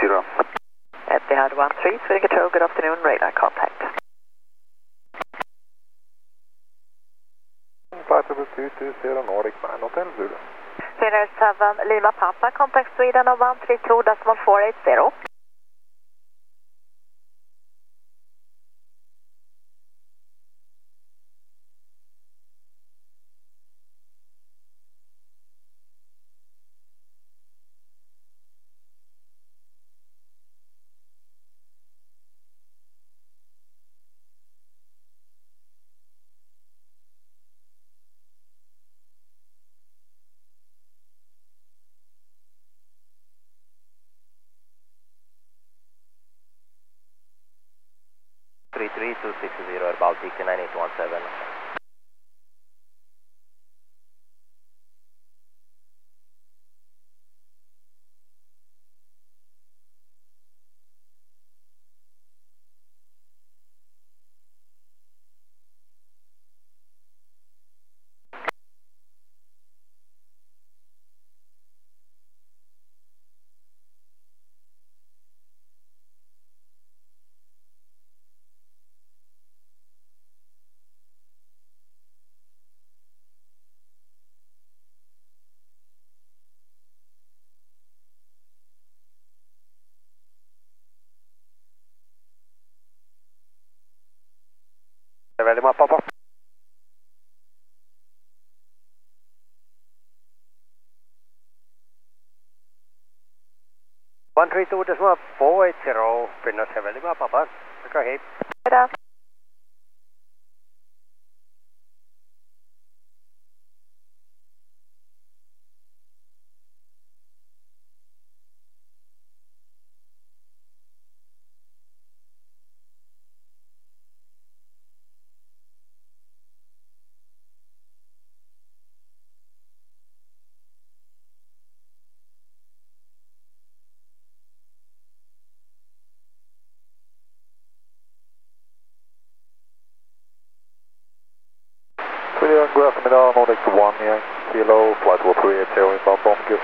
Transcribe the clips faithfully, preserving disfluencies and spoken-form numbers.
zero. Etihad one three, Swedish Control, good afternoon, radar contact. Flight level two two zero Nordic nine Hotel Zulu. Center seven, Lima Papa, contact Sweden on one three two decimal four eight zero. three three two six zero, Baltic nine eight one seven. Lima Papa. one three two decimal four eight zero, Finland seven Lima Papa. Okay. Radar. Sweden, god eftermiddag, Nordic one igen, kilo, flight level three eight zero inbound from Q.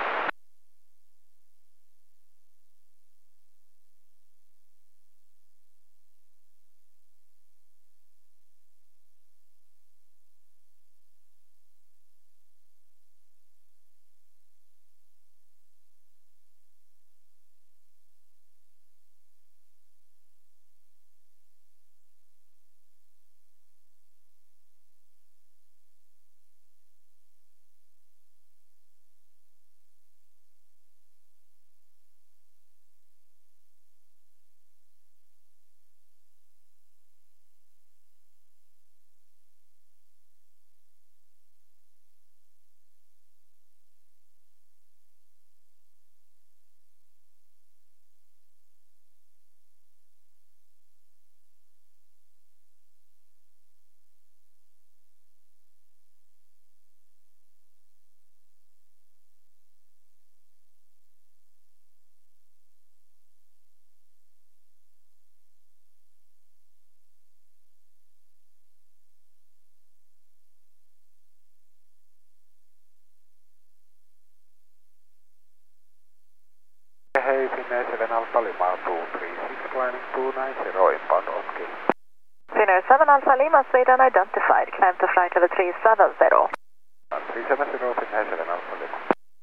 Hey, Finnair seven Alpha Lima two three six, climbing two nine zero inbound on Q. Finnair seven Alpha Lima, Sweden identified, climb to flight level three seven zero. three seven zero, Finnair seven Alpha Lima.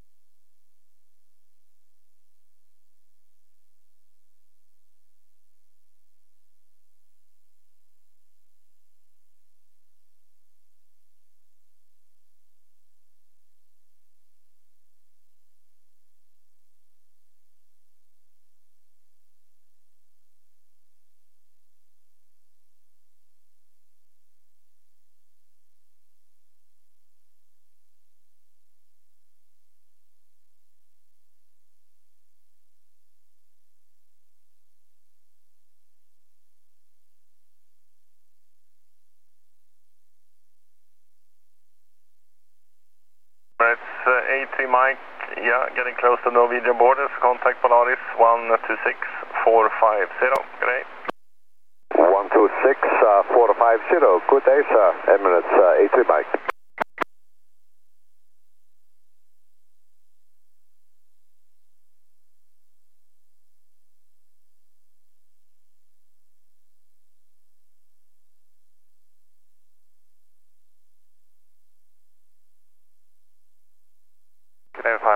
It's uh, A three Mike, yeah, getting close to Norwegian borders, contact Polaris one two six four five zero, great. one two six four five zero, good day sir, Emirates uh, A three Mike.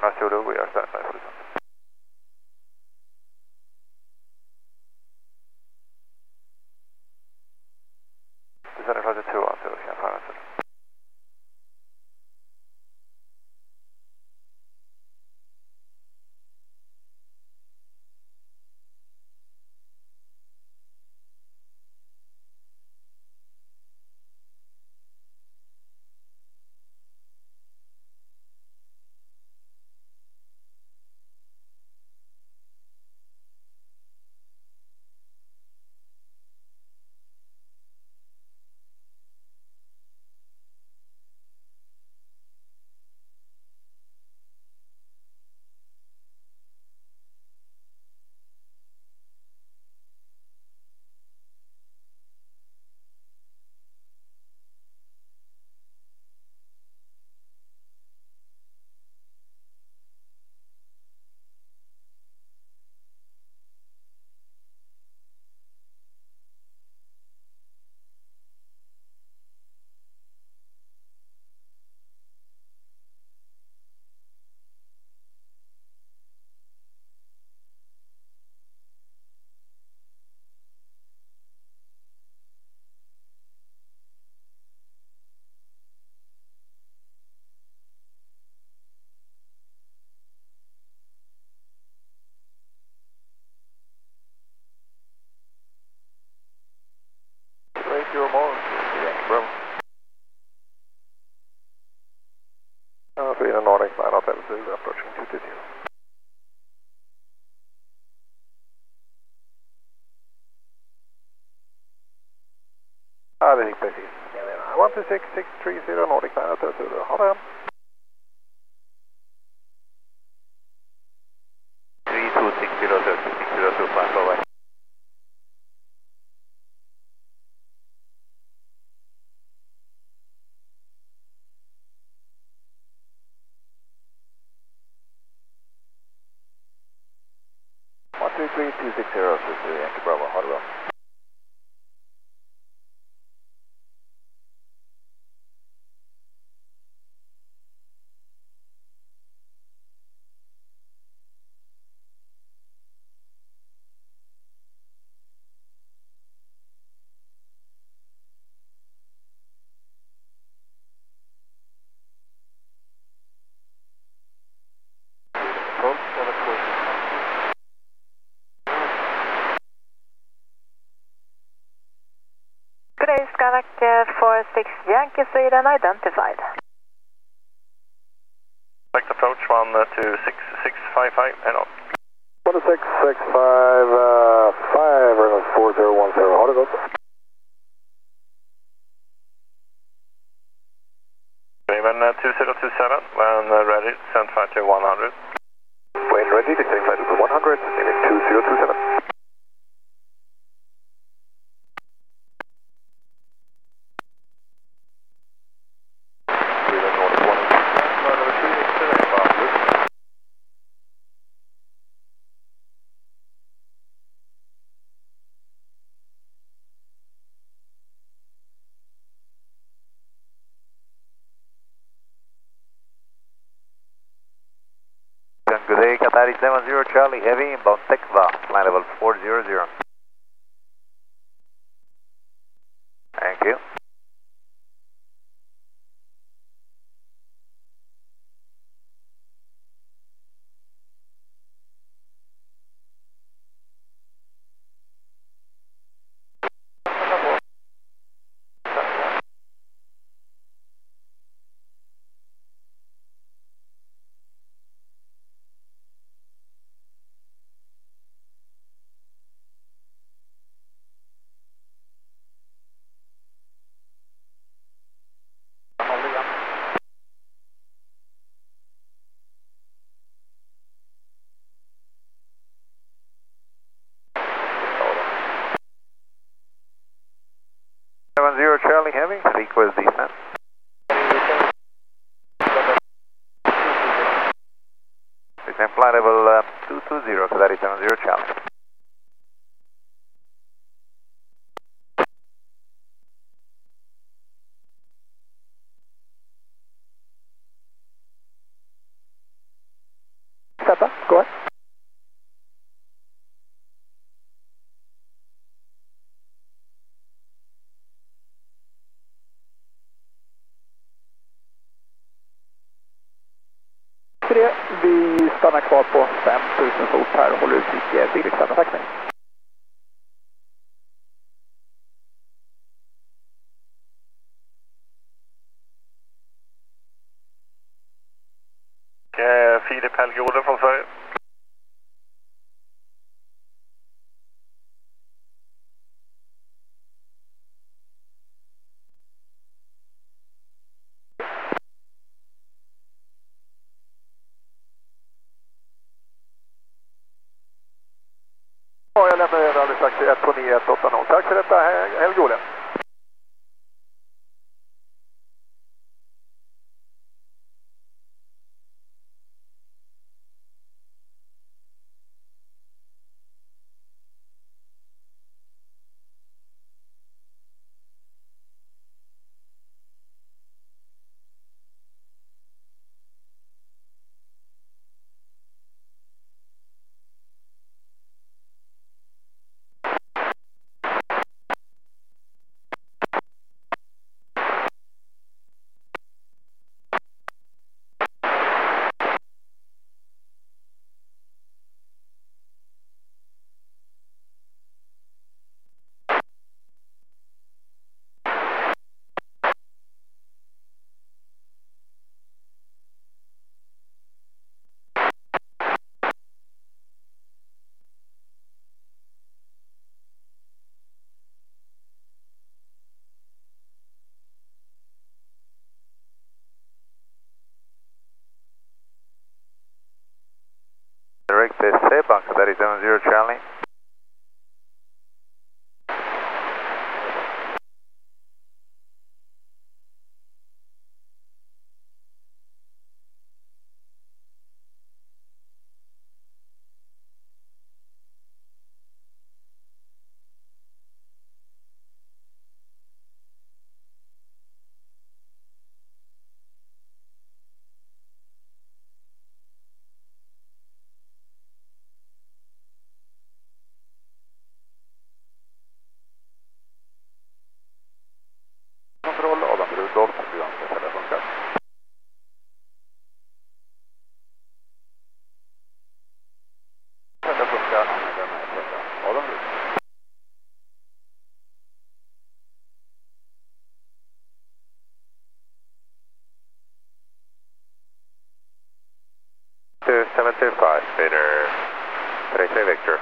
North Zulu, we are standby for descent. Descending flight to two one zero, yeah, fine, sir. Eight zero more, Yankee Bravo. Uh, Sweden Nordic, nine Hotel Zulu, approaching two two zero. Ah, det gick precis. one two six six three zero Nordic, nine Hotel Zulu, ha det. three two six zero zero six zero two, flight away. one two three two six zero six zero, Yankee Bravo, ha det bra. Good day, Skyvac uh, four six Yankee Sweden identified. Select approach one two six six five five, and on. one two six six five five, Reynolds four zero one zero, ha det gott. Raven uh, two zero two seven, when uh, ready, send flight to one hundred. When ready, descending flight to one hundred, name two zero two seven. Good day, Qatari seven zero Charlie Heavy, inbound Tekva, flight level four zero zero. Thank you. seven zero Charlie Heavy, request descent. Descent flight level uh, two two zero, Qatari seven zero Charlie. tre. Vi stannar kvar på fem tusen fot här och håller utkik till Riksdagen. Tack så mycket. Filip Helge Ode från Sverige. Ja, jag lämnar över alldeles strax till ett två nio ett åtta noll. Tack för detta, Helge Ode. Direct S C, Banco Daddy seven zero Charlie. Kontroll, Adam Rudolf, Bianca telefonkatt. Telefonkatt, Adam Rudolf. two seven two five, Peter, three three Victor.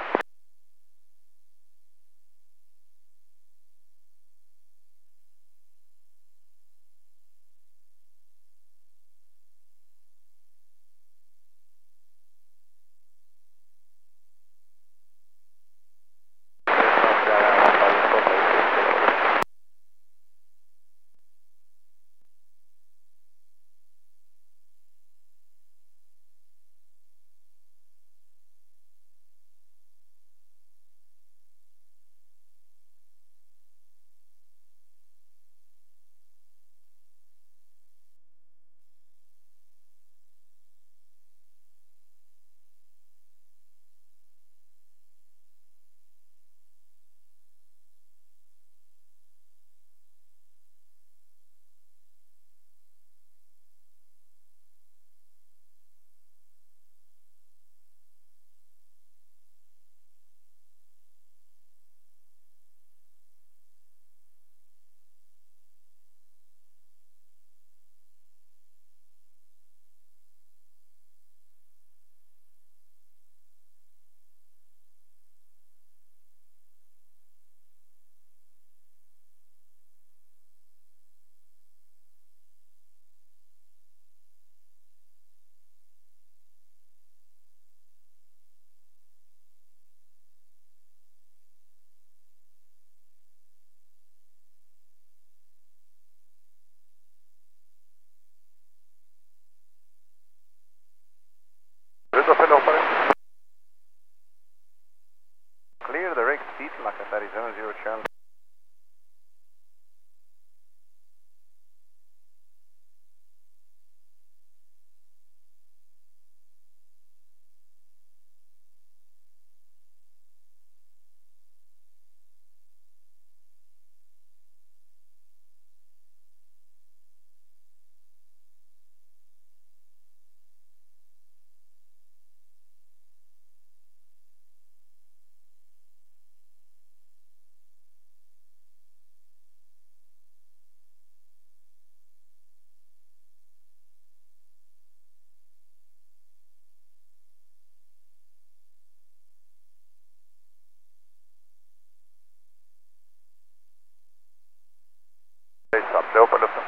Europa luften.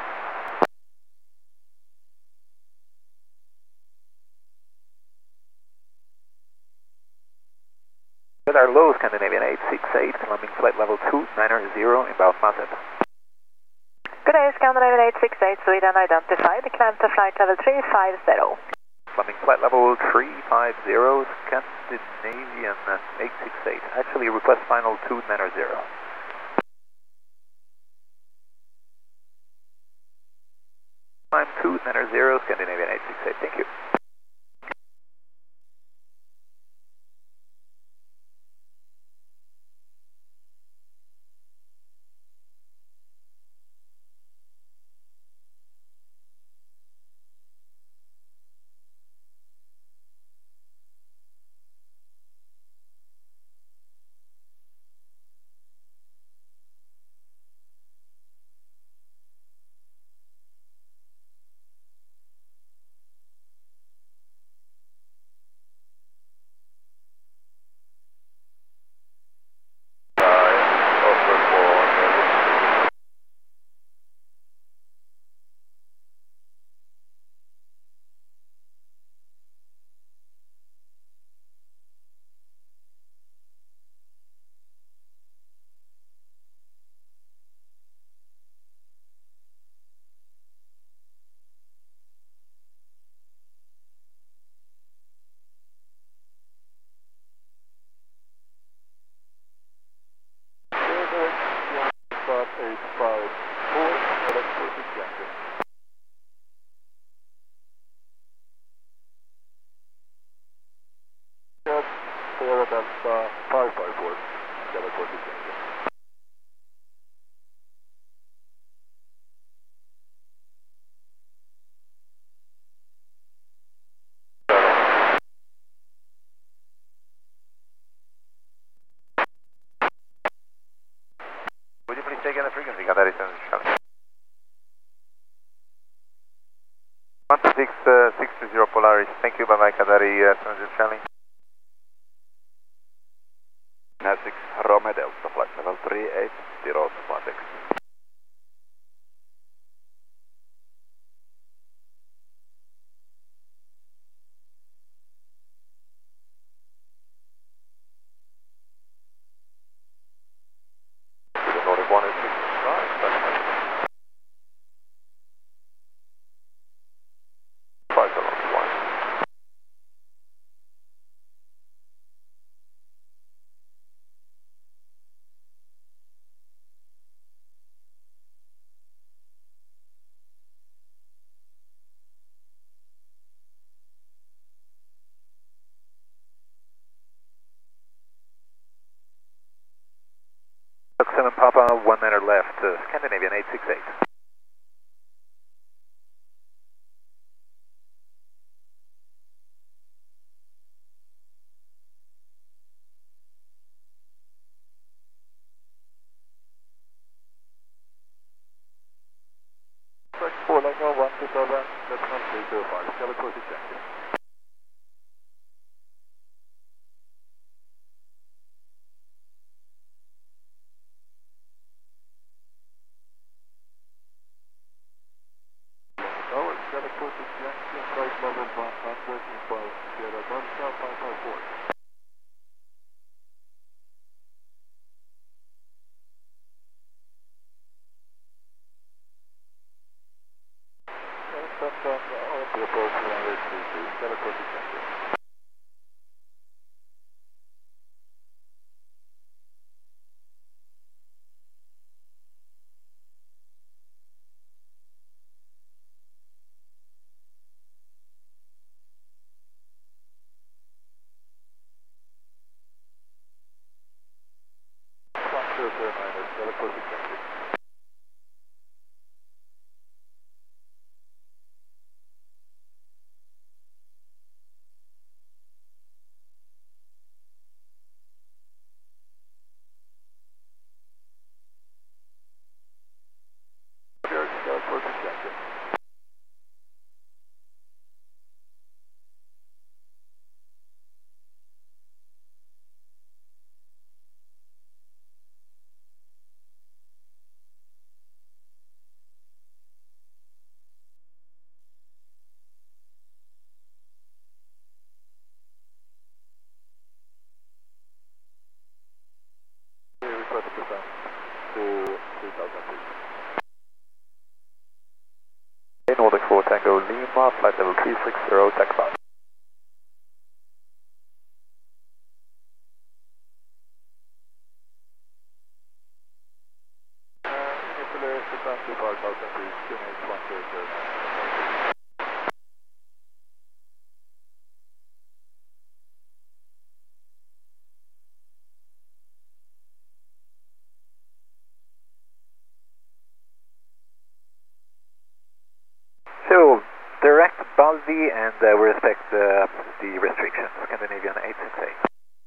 With our low Scandinavian eight six eight, climbing flight level two nine zero, inbound Mazet. Good day, Scandinavian eight six eight, Sweden identified, climb to flight level three five zero. Climbing flight level three five zero, Scandinavian eight six eight, actually request final two nine zero. Climb two nine zero, Scandinavian eight six eight, thank you. Would you please take in the frequency, Qatari Central Charlie? one two six six two zero Polaris, thank you, bye bye Qatari uh, Central Charlie. Nasix Rome Delta, flight level three eight zero, Spartex. seven Papa, one niner left, uh, Scandinavian eight six eight. four Lego one two seven, that's not three two five, California Yankee. Tower, California Yankee, flight level one hundred, inbound Sierra Delta five five four. Lima, flight level three six zero, takeoff. Initially frequency five thousand feet, Q N H one zero zero. So, direct Baldi and uh, we respect uh, the restrictions, Scandinavian eight six eight.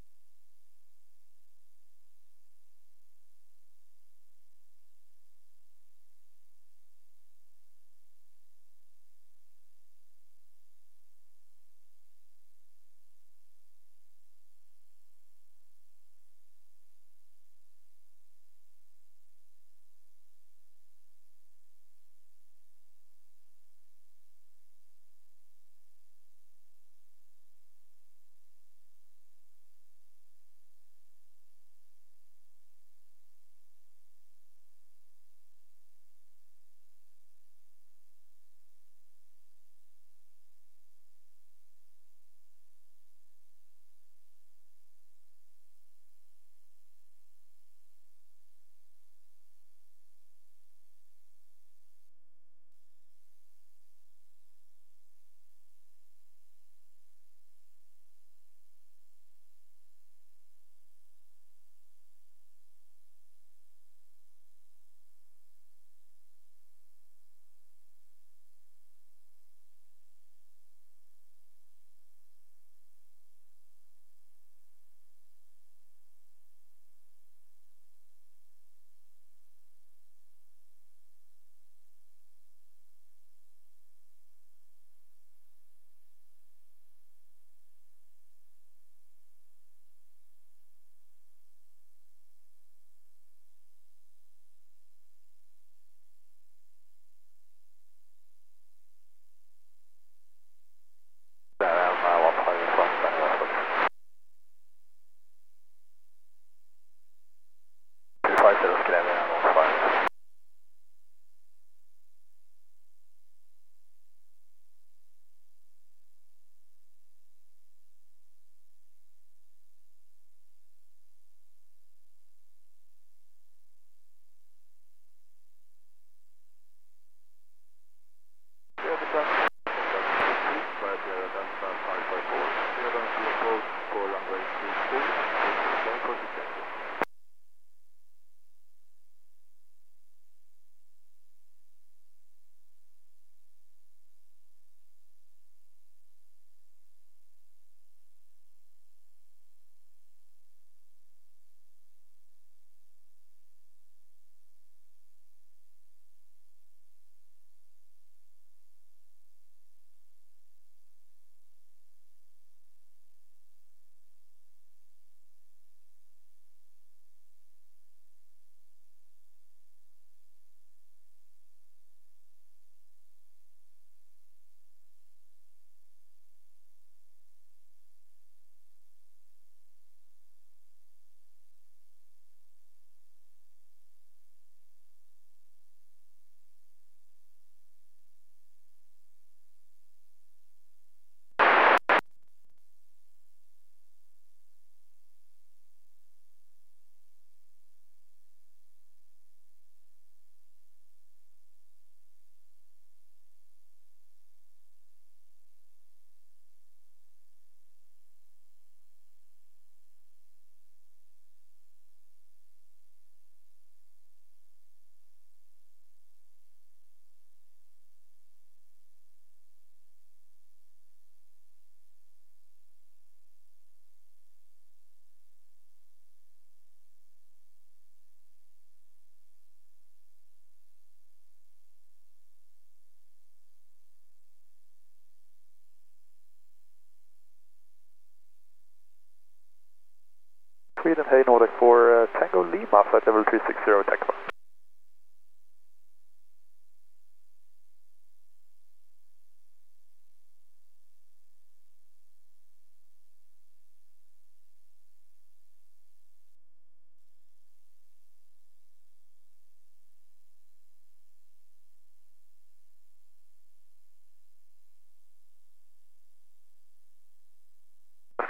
Sweden, hey Nordic for uh, Tango Lima, flight level three six zero, takeoff.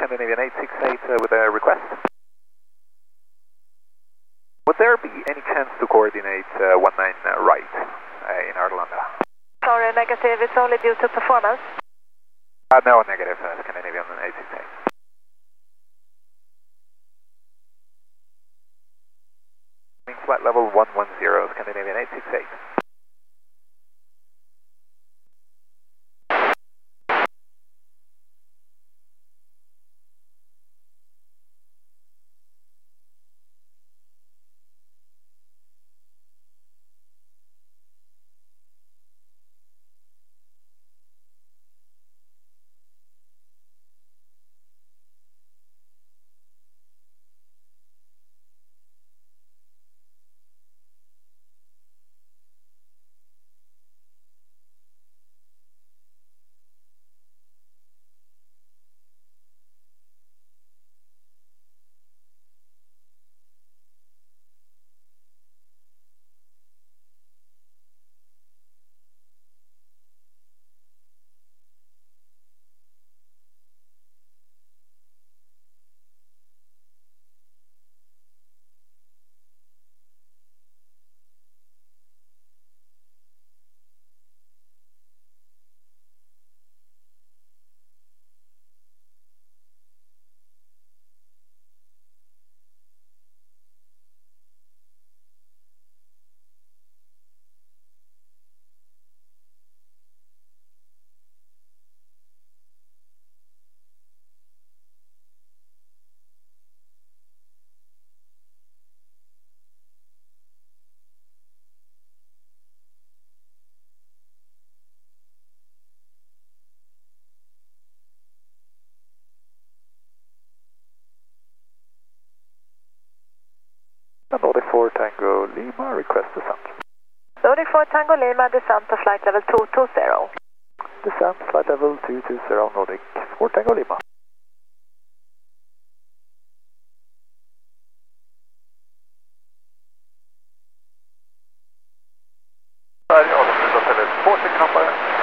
Scandinavian eight six eight uh, with a request. Would there be any chance to coordinate uh, one nine uh, right uh, in Arlanda? Sorry, negative. It's only due to performance. Uh, no, negative. Uh, Scandinavian eight six eight. Flight level one one zero, Scandinavian eight six eight. Nordic four Tango Lima, request descent. Nordic four Tango Lima, descent to flight level two two zero. Descent, flight level two two zero, Nordic four Tango Lima. Sverige, Adolf, four taken off by